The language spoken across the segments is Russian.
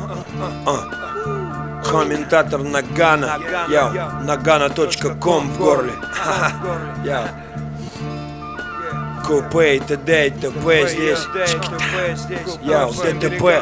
Комментатор Нагана, nagana.com в горле. Купе и т.д. и т.п. здесь. ДТП.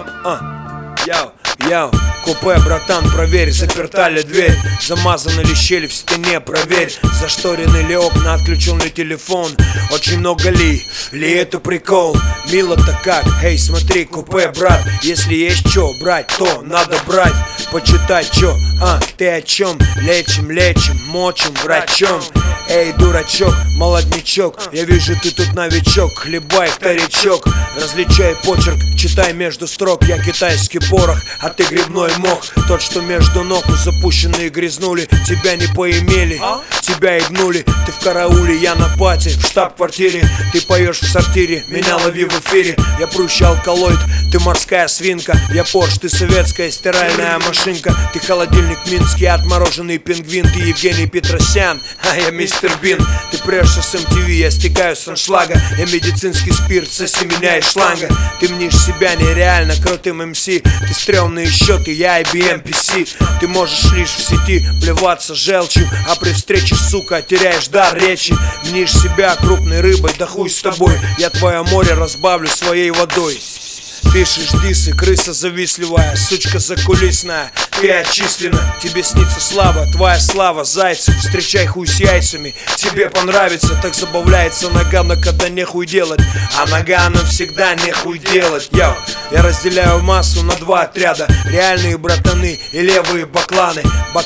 Купе, братан, проверь, заперта ли дверь, замазаны ли щели в стене, проверь, зашторены ли окна, отключен ли телефон, очень много ли это прикол, мило-то как, эй, смотри, купе, брат, если есть чё брать, то надо брать, почитать чё, ты о чем, лечим, мочим, врачом. Эй, дурачок, молоднячок, я вижу, ты тут новичок, хлебай вторичок, различай почерк, читай между строк, я китайский порох, а ты грибной мох, тот, что между ног запущенные грязнули, тебя не поимели, тебя ебнули, ты в карауле, я на пати, в штаб-квартире, ты поешь в сортире, меня лови в эфире, я прущий алкалоид, ты морская свинка, я Порш, ты советская стиральная машинка, ты холодильник минский, отмороженный пингвин, ты Евгений Петросян, а я мистер Бин, ты прешься с MTV, я стекаю с аншлага, я медицинский спирт, соси меня из шланга, ты мнишь себя нереально крутым МС, ты стрёмные счеты, я IBM PC, ты можешь лишь в сети плеваться желчью, а при встрече, сука, теряешь дар речи, мнишь себя крупной рыбой, да хуй с тобой, я твое море разбавлю своей водой. Пишешь дисы, крыса завистливая, сучка закулисная, ты отчислена, тебе снится слава, твоя слава, зайцев, встречай хуй с яйцами, тебе понравится, так забавляется Нагана, когда нехуй делать, а Нагана всегда нехуй делать. Я разделяю массу на два отряда, реальные братаны и левые бакланы,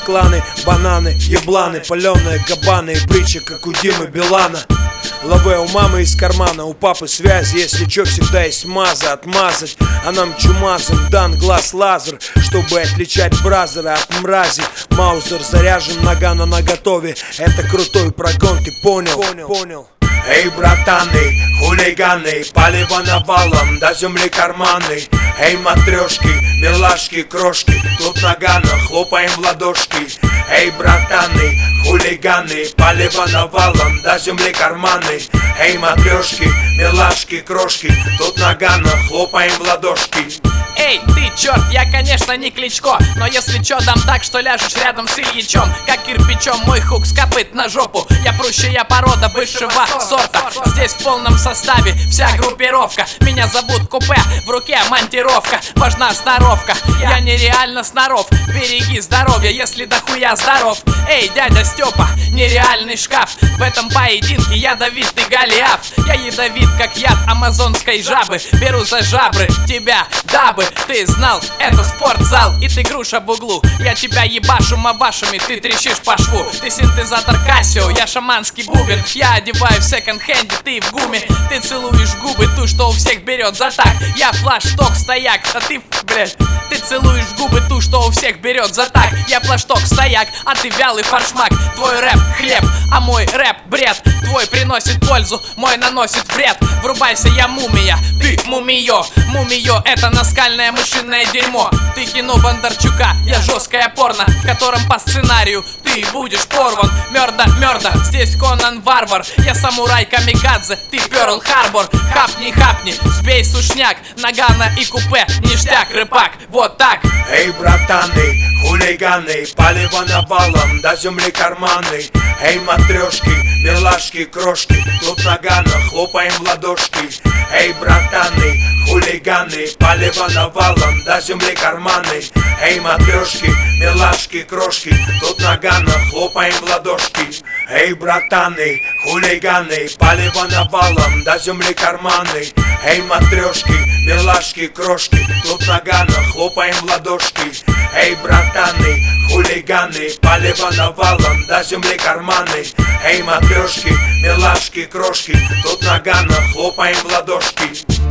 бананы, ебланы, паленые кабаны и бричи, как у Димы Билана. Лаве у мамы из кармана, у папы связь, если чё, всегда есть маза отмазать. А нам чумазом дан глаз лазер, чтобы отличать бразера от мрази. Маузер заряжен, Нагана наготове, это крутой прогон, ты понял? Эй, братаны, хулиганы, палево навалом, до земли карманы. Эй, матрешки, милашки, крошки, тут Нагана, хлопаем в ладошки. Эй, братаны, хулиганы, палево навалом, до земли карманы. Эй, матрешки, милашки, крошки, тут Нагана, хлопаем в ладошки. Эй, ты черт, я, конечно, не Кличко, но если чё, дам так, что ляжешь рядом с Ильичом, как кирпичом мой хук скопыт на жопу. Я прущая порода высшего сорта, здесь в полном составе вся группировка. Меня зовут Купе, в руке монтировка, важна сноровка, я нереально сноров. Береги здоровье, если дохуя здоров. Эй, дядя Степа, нереальный шкаф, в этом поединке ядовитый Голиаф. Я ядовит, как яд амазонской жабы, беру за жабры тебя, дабы ты знал, это спортзал, и ты груша в углу. Я тебя ебашу мабашами, ты трещишь по шву. Ты синтезатор Кассио, я шаманский бубен. Я одеваю в секонд-хенде, ты в гуме. Ты целуешь губы, ту, что у всех берет за так. Я флашток стояк, а ты, блядь. Ты целуешь губы, ту, что у всех берет за так. Я флашток стояк, а ты вялый фаршмак. Твой рэп хлеб, а мой рэп бред. Твой приносит пользу, мой наносит вред. Врубайся, я мумия, ты мумиё. Мумиё, это наскальное мышиное дерьмо. Ты кино Бондарчука, я жесткое порно, в котором по сценарию ты будешь порван. Мёрда, здесь Конан Варвар. Я самурай камикадзе, ты Перл Харбор. Хапни, сбей сушняк, Нагана и Купе, ништяк, рыбак, вот так. Эй, братаны, хулиганы, палево навалом, до земли карманы. Эй, матрешки, милашки, крошки, тут Нагана, хлопаем в ладошки. Эй, братаны, хулиганы, палево навалом, до земли карманы. Эй, матрешки, милашки, крошки, тут Нагана, хлопаем в ладошки. Эй, братаны, хулиганы, палево навалом, до земли карманы. Эй, матрешки, милашки, крошки, тут Нагана, хлопаем в ладошки. Эй, братаны, хулиганы, палево навалом, до земли карманы. Эй, матрешки, милашки, крошки, тут Нагана, хлопаем в ладошки.